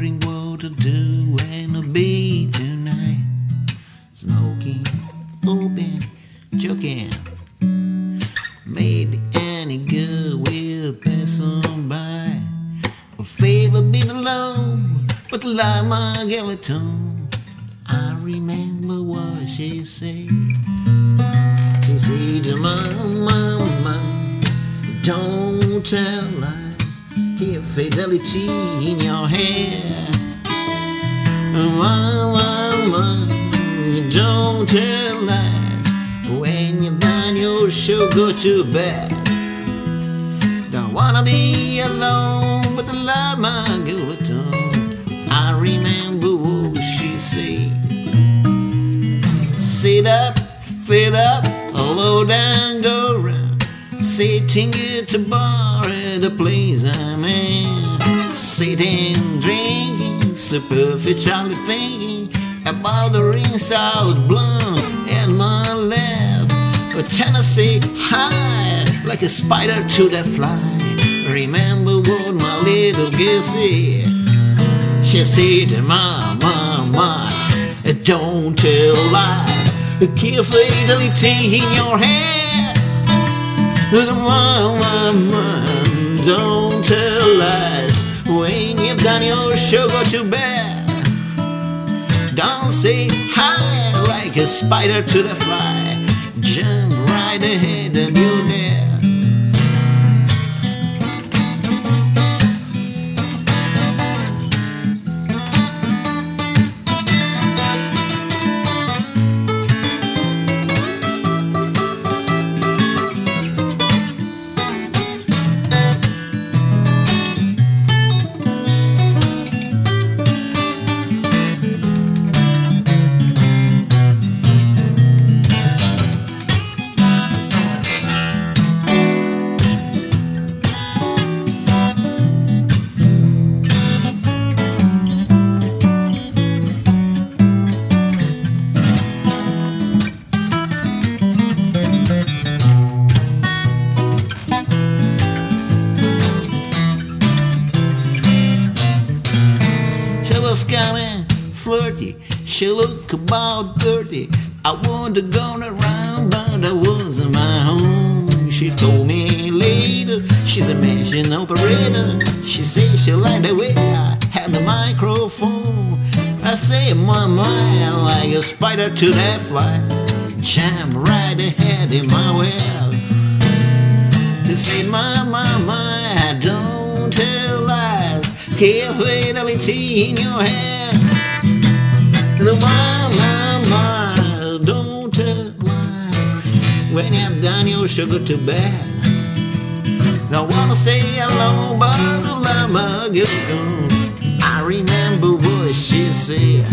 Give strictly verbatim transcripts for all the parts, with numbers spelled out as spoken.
wondering what to do and I'll be tonight. Smoking, open, joking. Maybe any girl will pass on by. Or feel a bit alone, but like my skeleton. I remember what she said. She said to my mama, don't tell lies, keep fidelity in your head. Mama, don't tell lies, when you've done your show, go to bed. Don't wanna be alone, but I love my skeleton. I remember what she said. Sit up, fit up, low down, go round. Sitting at the bar at the place I'm in. Sitting, drinking, superficially thinking about the rings out blonde at my left. But Tennessee high, like a spider to the fly. Remember what my little girl said. She said, "Ma, ma, ma, don't tell lies, keep fidelity in your head. Ma, ma, ma, don't tell lies, when you've done your show, go to bed. Don't say hi like a spider to the fly, jump right ahead and you're there." Coming, flirty, she looked about thirty. I wanted to go around, but I wasn't my home. She told me later, she's a machine operator. She said she liked the way I had the microphone. I say my mind like a spider to that fly, jump right ahead in my well. They said, my, my, my, don't tell lies, keep fidelity in your head. The my, my, my, don't tell lies, when you've done your sugar to bed. Don't wanna say hello, but the llama gets gone. I remember what she said.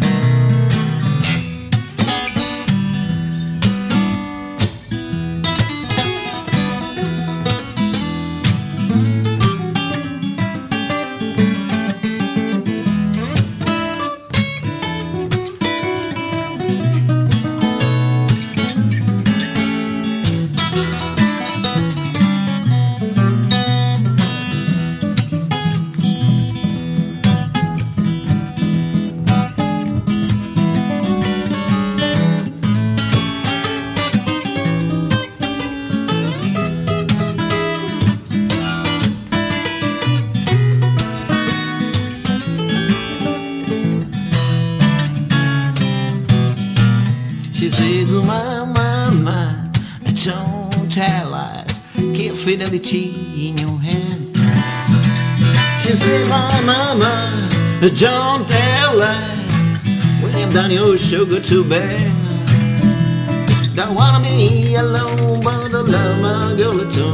She said, my, my, my, don't tell lies, keep fidelity in your hand. She said, my, my, my, don't tell lies, when you've done your sugar to bed. Don't wanna be alone, but I love my girl at all.